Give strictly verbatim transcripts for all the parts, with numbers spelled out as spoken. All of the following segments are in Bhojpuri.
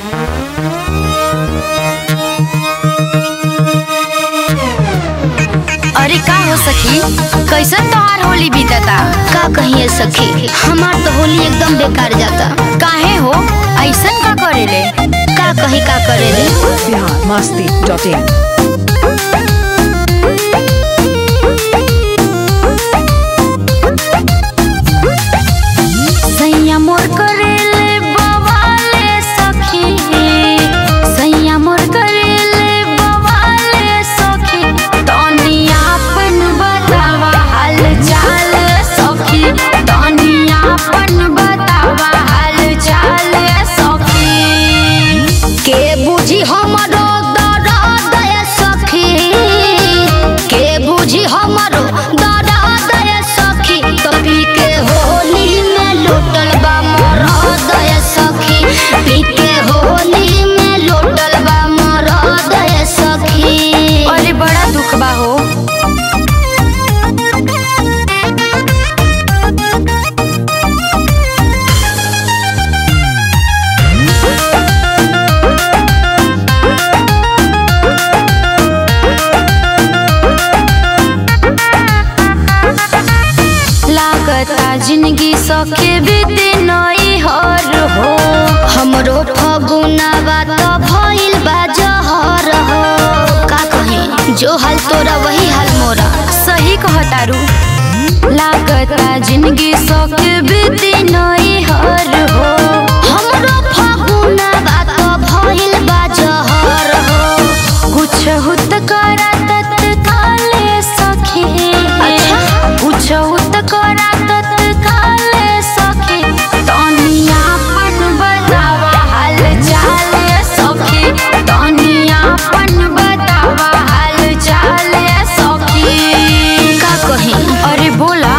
अरे का हो सखी, कैसन तोहार होली बीतता? का कहिए सखी, हमार तो होली एकदम बेकार जाता। काहे हो, ऐसन का करेले? का कही का करेले? Bihar Masti dot in. सैया मोर करेले बवाले सखी, सैया मोर करेले बवाले सखी, तनी आपन बतावा हाल चाल सखी, तनी आपन बतावा हाल चाल सखी। के बुझी हमरो दर्द सखी, के बुझी हमरो दर्द सखी, तो पी के होली में लुटल बा मरद सखी, पी के होली में लुटल बा मरद सखी। अरे बड़ा दुख बा हो। लागता जिंदगी सखे बीते नई हर हो, हमरो फगुनावा तो भइल बा जहर हो। का कही, जो हाल तोरा वही हाल मोरा। सही कहतारू। लागता जिंदगी सखे बीते नई हर हो, हमरो फगुनावा तो भइल बा जहर हो। कुछ हुत करा तत्काले सखी, अच्छा? कुछ हुत करा तत्काले सखी, तनी आपन बतावा हाल चाल सखी, तनी आपन बतावा हाल चाल सखी। का कही, अरे बोला।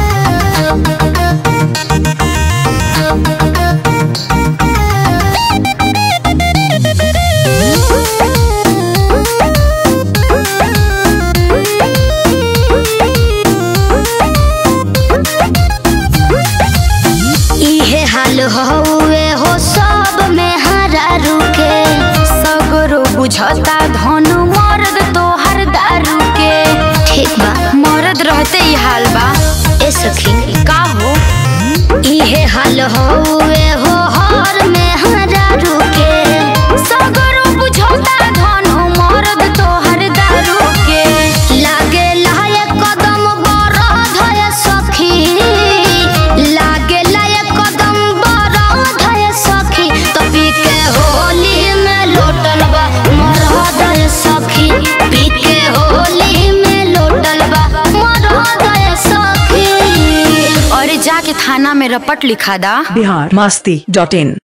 इहे हाल हउए हो सब में हरा रुके, सगरो बुझता धनु मर्द तोहर दारू के। ठीक बा मर्द रहते ही हाल बा। ए सखी, का हो, इहे हाल हउए हो हर में हरा रुके, सगरो बुझता धनु मर्द तोहर दारू के। लागे लायक कदम बरध सखी, लागे लायक कदम बरध सखी, तो पी के होली में लोटल बा मरद सखी, पी के होली में लोटल बा मरद सखी। और जाके थाना में रपट लिखा दा। बिहार मस्ती डॉट इन।